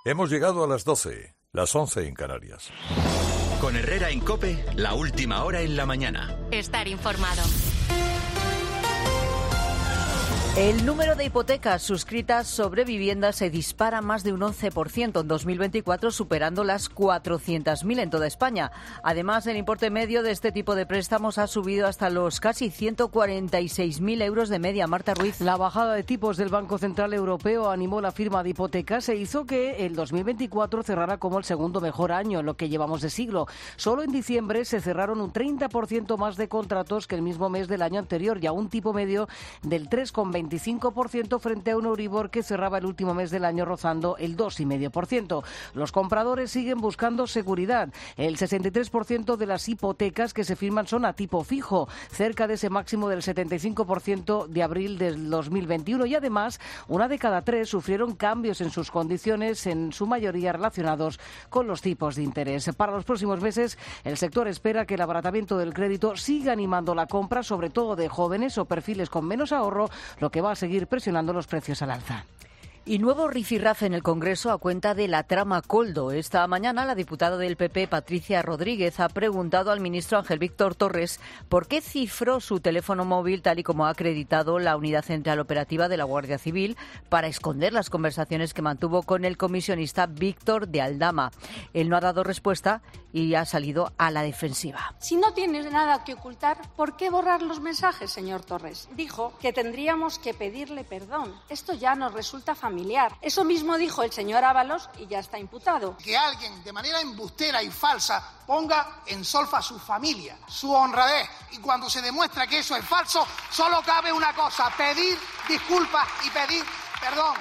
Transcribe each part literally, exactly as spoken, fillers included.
Hemos llegado a las doce, las once en Canarias. Con Herrera en COPE, la última hora en la mañana. Estar informado. El número de hipotecas suscritas sobre viviendas se dispara más de un once por ciento en dos mil veinticuatro, superando las cuatrocientas mil en toda España. Además, el importe medio de este tipo de préstamos ha subido hasta los casi ciento cuarenta y seis mil euros de media. Marta Ruiz. La bajada de tipos del Banco Central Europeo animó la firma de hipotecas e hizo que el dos mil veinticuatro cerrara como el segundo mejor año en lo que llevamos de siglo. Solo en diciembre se cerraron un treinta por ciento más de contratos que el mismo mes del año anterior y a un tipo medio del tres coma veinticinco por ciento frente a un Euribor que cerraba el último mes del año rozando el dos coma cinco por ciento. Los compradores siguen buscando seguridad. El sesenta y tres por ciento de las hipotecas que se firman son a tipo fijo, cerca de ese máximo del setenta y cinco por ciento de abril del dos mil veintiuno, y además una de cada tres sufrieron cambios en sus condiciones, en su mayoría relacionados con los tipos de interés. Para los próximos meses, el sector espera que el abaratamiento del crédito siga animando la compra, sobre todo de jóvenes o perfiles con menos ahorro, lo que va a seguir presionando los precios al alza. Y nuevo rifirrafe en el Congreso a cuenta de la trama Koldo. Esta mañana la diputada del P P, Patricia Rodríguez, ha preguntado al ministro Ángel Víctor Torres por qué cifró su teléfono móvil, tal y como ha acreditado la Unidad Central Operativa de la Guardia Civil, para esconder las conversaciones que mantuvo con el comisionista Víctor de Aldama. Él no ha dado respuesta y ha salido a la defensiva. Si no tienes nada que ocultar, ¿por qué borrar los mensajes, señor Torres? Dijo que tendríamos que pedirle perdón. Esto ya nos resulta familiar. Familiar. Eso mismo dijo el señor Ábalos y ya está imputado. Que alguien de manera embustera y falsa ponga en solfa su familia, su honradez, y cuando se demuestra que eso es falso, solo cabe una cosa: pedir disculpas y pedir perdón.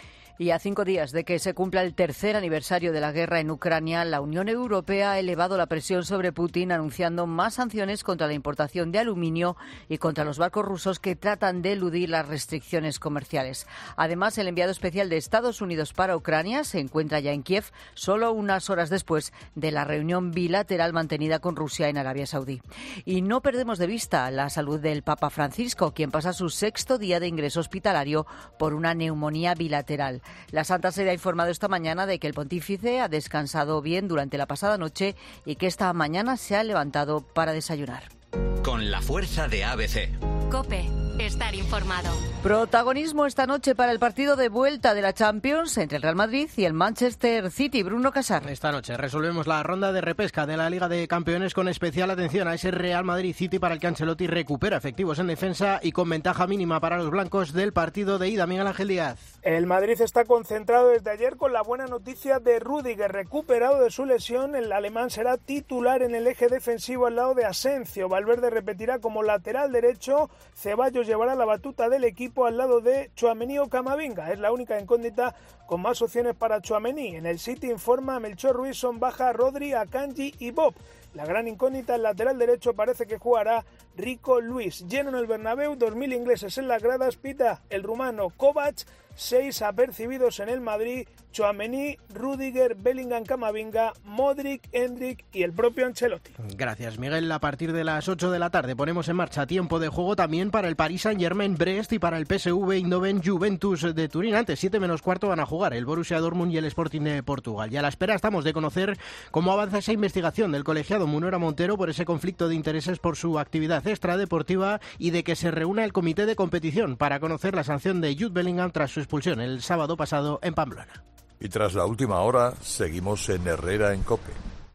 Y a cinco días de que se cumpla el tercer aniversario de la guerra en Ucrania, la Unión Europea ha elevado la presión sobre Putin, anunciando más sanciones contra la importación de aluminio y contra los barcos rusos que tratan de eludir las restricciones comerciales. Además, el enviado especial de Estados Unidos para Ucrania se encuentra ya en Kiev, solo unas horas después de la reunión bilateral mantenida con Rusia en Arabia Saudí. Y no perdemos de vista la salud del Papa Francisco, quien pasa su sexto día de ingreso hospitalario por una neumonía bilateral. La Santa Sede ha informado esta mañana de que el pontífice ha descansado bien durante la pasada noche y que esta mañana se ha levantado para desayunar. Con la fuerza de A B C. COPE. Estar informado. Protagonismo esta noche para el partido de vuelta de la Champions entre el Real Madrid y el Manchester City. Bruno Casar. Esta noche resolvemos la ronda de repesca de la Liga de Campeones con especial atención a ese Real Madrid City para el que Ancelotti recupera efectivos en defensa y con ventaja mínima para los blancos del partido de ida. Miguel Ángel Díaz. El Madrid está concentrado desde ayer con la buena noticia de Rüdiger, recuperado de su lesión. El alemán será titular en el eje defensivo al lado de Asensio. Valverde repetirá como lateral derecho. Ceballos llevará la batuta del equipo al lado de Tchouaméni o Camavinga. Es la única incógnita con más opciones para Tchouaméni. En el City informa Melchor Ruiz, son baja Rodri, Akanji y Bob. La gran incógnita, el lateral derecho, parece que jugará Rico Luis. Lleno en el Bernabéu, dos mil ingleses en las gradas, pita el rumano Kovac. Seis apercibidos en el Madrid: Tchouaméni, Rüdiger, Bellingham, Camavinga, Modric, Endrick y el propio Ancelotti. Gracias, Miguel. A partir de las ocho de la tarde ponemos en marcha tiempo de juego también para el Paris Saint-Germain Brest y para el P S V Eindhoven Juventus de Turín. Antes, siete menos cuarto, van a jugar el Borussia Dortmund y el Sporting de Portugal. Y a la espera estamos de conocer cómo avanza esa investigación del colegiado Munera Montero por ese conflicto de intereses por su actividad extradeportiva y de que se reúna el comité de competición para conocer la sanción de Jude Bellingham tras su expulsión el sábado pasado en Pamplona. Y tras la última hora, seguimos en Herrera en COPE.